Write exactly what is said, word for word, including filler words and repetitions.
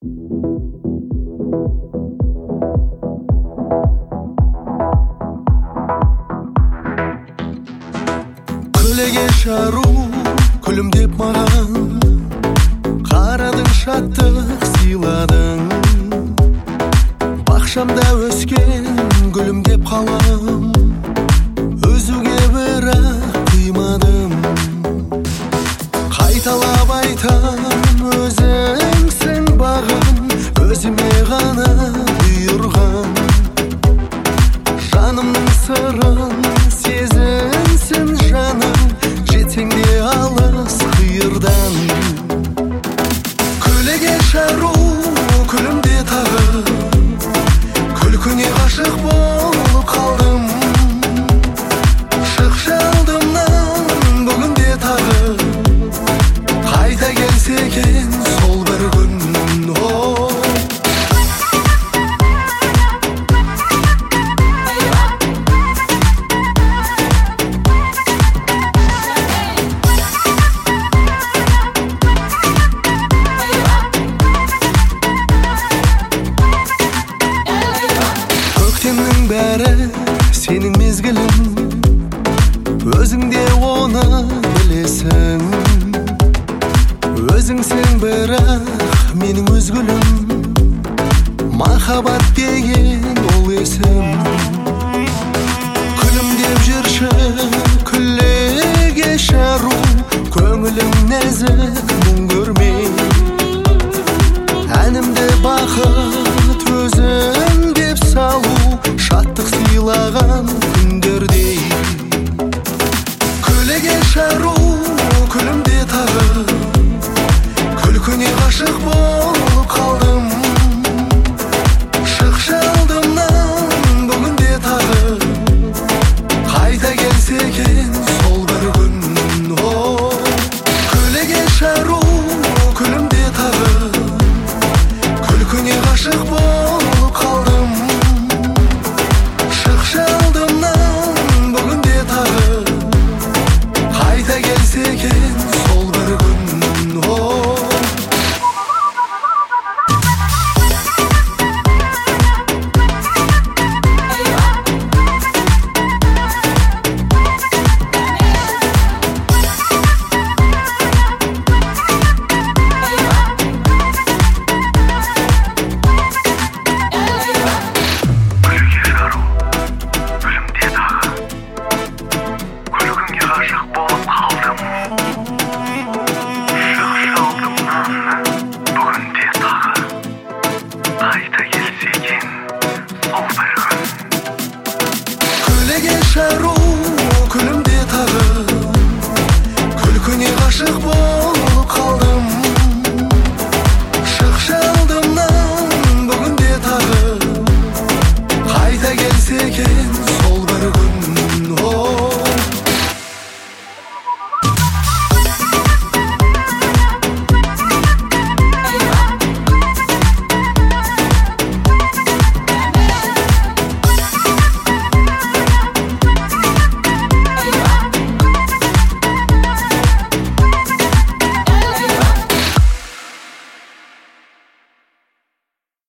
Күлеге шару күлімдеп маған, қарадың шаттық сыйладың. Бақшамда өскен гүлімдеп қалам, өзуге бірақ қимадым. Қайталап айтам, өзіңсің бағым, өзіме ғана бұйырған. Жанымның сырын сезінсін жаным, жетсең де алыс қиырдан. Күлеге шару күлімде тағы, күлкіңе ғашық болып қалдым. Шықшы алдымнан бүгінде тағы, қайта келсе екен сол бір күн. Көктемнің бәрі сенің мезгілің, өзіңде оны білесің. Өзіңсің бірақ менің өзгүлім, махаббат деген ол есім. Күлімдеп жүрші күлеге шару, көңілім нәзік мұң көрмей. Әнімді бақыт өзің деп салу, шаттық сыйлаған күндердей. Күлеге шару күлімде тағы, күлкіне ғашық болып қалдым. Шықшы алдымнан бүгінде тағы, қайта келсе екен сол бір күн. Күлеге шару күлімде тағы, күлкіне ғашық болып қалдым. Шықшы алдымнан бүгінде тағы, қайта келсе екен сол бір күн. Күлеге шару күлімде тағы, күлкіне ғашық бол.